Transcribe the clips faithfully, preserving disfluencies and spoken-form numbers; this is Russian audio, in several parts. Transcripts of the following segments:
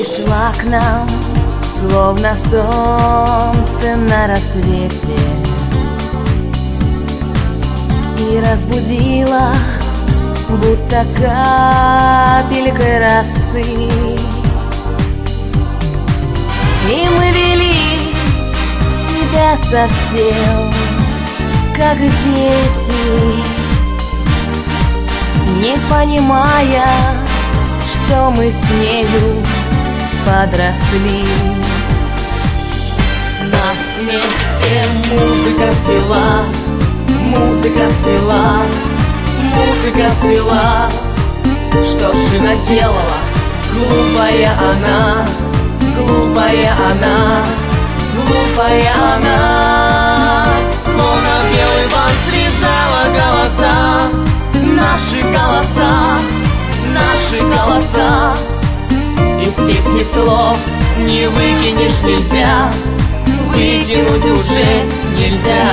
пришла к нам, словно солнце на рассвете, и разбудила, будто капелькой росы. И мы вели себя совсем как дети, не понимая, что мы с нею подросли. Нас вместе музыка свела, музыка свела, музыка свела. Что же наделала глупая она, глупая она, глупая она. Словно белый бант срезала голоса, наши голоса, наши голоса. Из песни слов не выкинешь, нельзя, выкинуть уже нельзя.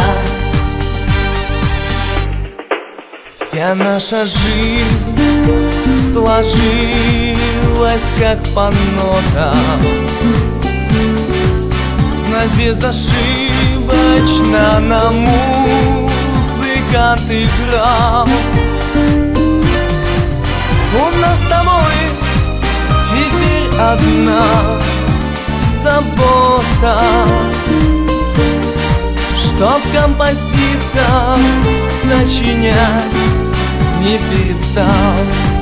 Вся наша жизнь сложилась как по нотам, знать безошибочно нам музыкант играл. У нас с тобой теперь одна забота, чтоб композитор сочинять не перестал.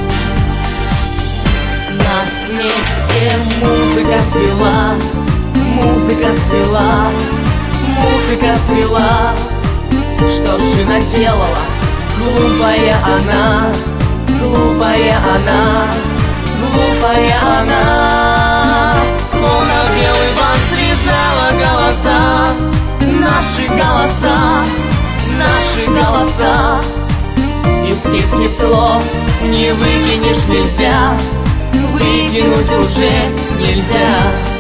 Нас вместе музыка свела, музыка свела, музыка свела. Что же наделала глупая она, глупая она, глупая она. Словно белый бант срезала голоса, наши голоса, наши голоса. Из песни слов не выкинешь, нельзя, выкинуть уже нельзя.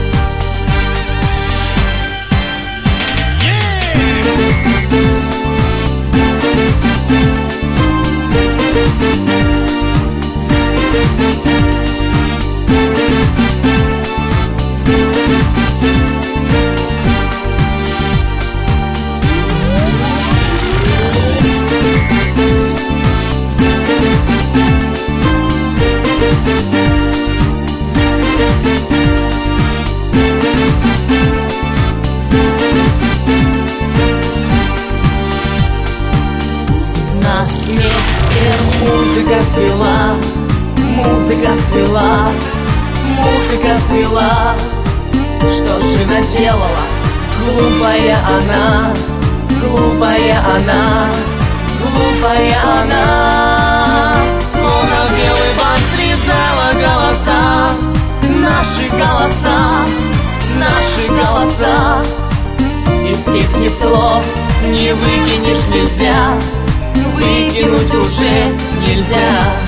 Музыка свела, музыка свела, музыка свела. Что же наделала глупая она, глупая она, глупая она. Словно белый бант срезала голоса, наши голоса, наши голоса. Из песни слов не выкинешь, нельзя, выкинуть уже нельзя.